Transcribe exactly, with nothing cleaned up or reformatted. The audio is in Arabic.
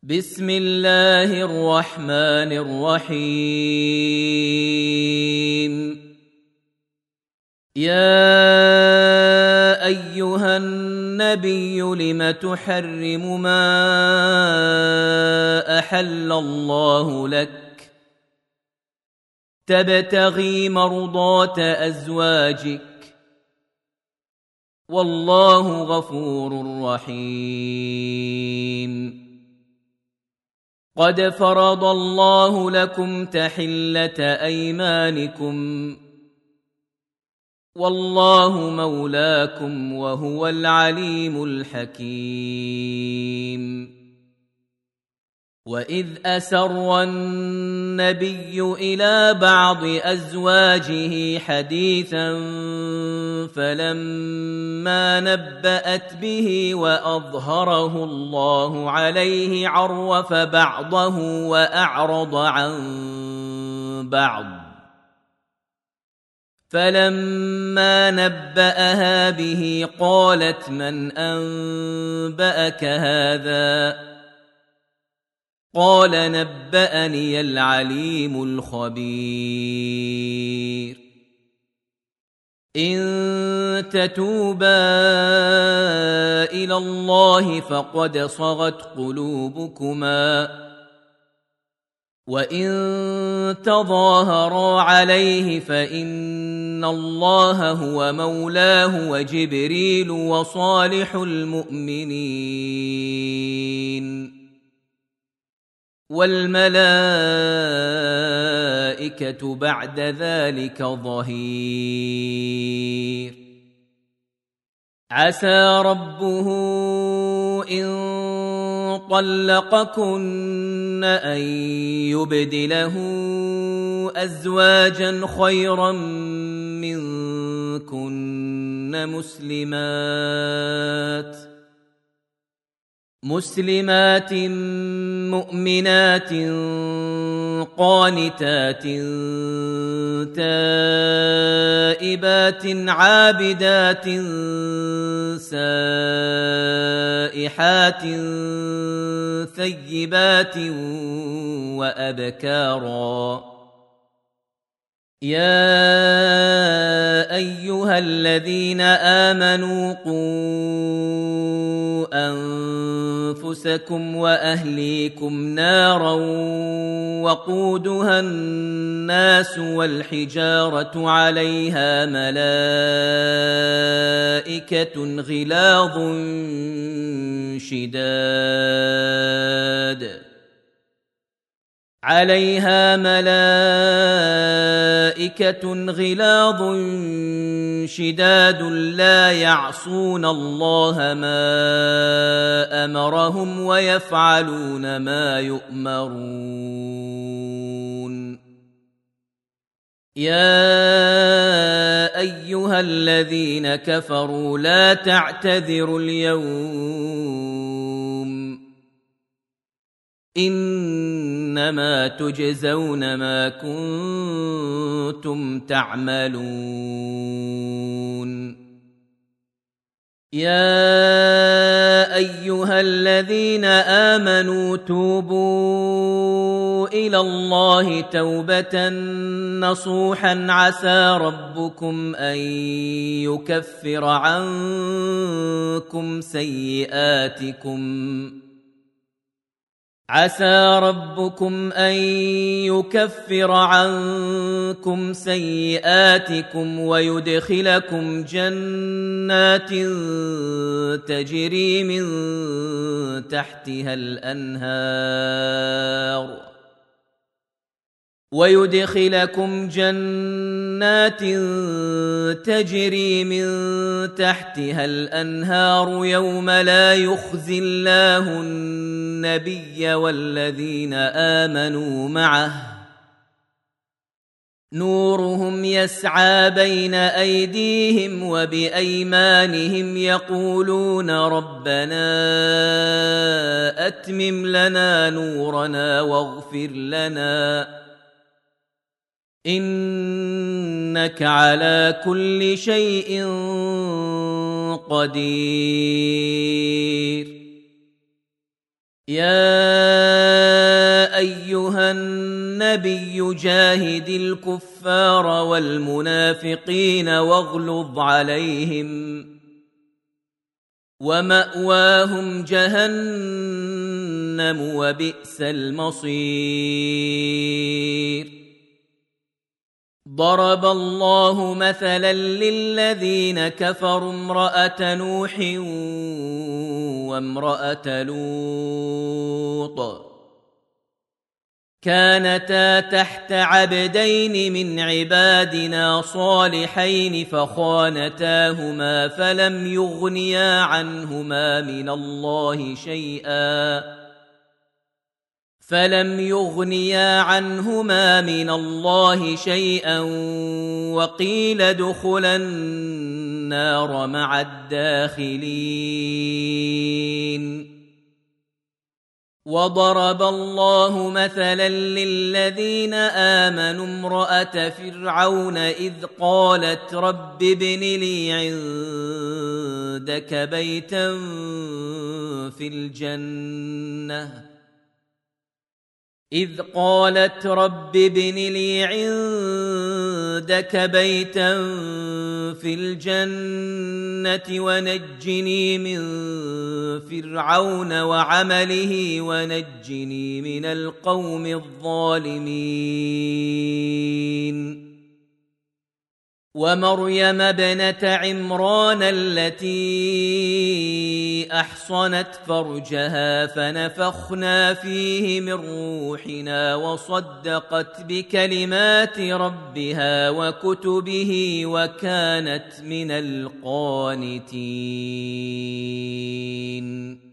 بسم الله الرحمن الرحيم. يا أيها النبي لم تحرم ما أحل الله لك تبتغي مرضات أزواجك والله غفور رحيم. قد فرض الله لكم تحلة أيمانكم والله مولاكم وهو العليم الحكيم. وإذ أسر النبي إلى بعض أزواجه حديثا فلما نبأت به وأظهره الله عليه عرف بعضه وأعرض عن بعض، فلما نبأها به قالت من أنبأك هذا؟ قال نبأني العليم الخبير. إن تتوبا إلى الله فقد صغت قلوبكما، وإن تظاهرا عليه فإن الله هو مولاه وجبريل وصالح المؤمنين والملائكة بعد ذلك ظهير. عسى ربه إن طلقكن أن يبدله أزواجا خيرا منكن مسلمات مسلمات مؤمنات قانتات تائبات عابدات سائحات ثيبات وأبكارا. يا أيها الذين آمنوا قوا أنفسكم وأهليكم نارا وقودها الناس والحجارة عليها ملائكة غلاظ شداد عليها ملائكة غلاظ شداد لا يعصون الله ما أمرهم ويفعلون ما يؤمرون. يا أيها الذين كفروا لا تعتذروا اليوم إنما تجزون ما كنتم تعملون. يا أيها الذين آمنوا توبوا إلى الله توبة نصوحا عسى ربكم أن يكفر عنكم سيئاتكم عسى ربكم أن يكفر عنكم سيئاتكم ويدخلكم جنات تجري من تحتها الأنهار ويدخلكم جنات تجري من تحتها الأنهار يوم لا يخزي الله النبي والذين آمنوا معه نورهم يسعى بين أيديهم وبأيمانهم يقولون ربنا أتمم لنا نورنا واغفر لنا إنك على كل شيء قدير. يا أيها النبي جاهد الكفار والمنافقين واغلظ عليهم ومأواهم جهنم وبئس المصير ضرب الله مثلا للذين كفروا امرأة نوح وامرأة لوط كانتا تحت عبدين من عبادنا صالحين فخانتاهما فلم يغنيا عنهما من الله شيئا فلم يغنيا عنهما من الله شيئا وقيل ادخلا النار مع الداخلين وضرب الله مثلا للذين آمنوا امرأة فرعون إذ قالت رب ابن لي عندك بيتا في الجنة إذ قالت رب ابن لي عندك بيتا في الجنة ونجني من فرعون وعمله ونجني من القوم الظالمين ومريم ابنة عمران التي أحصنت فرجها فنفخنا فيه من روحنا وصدقت بكلمات ربها وكتبه وكانت من القانتين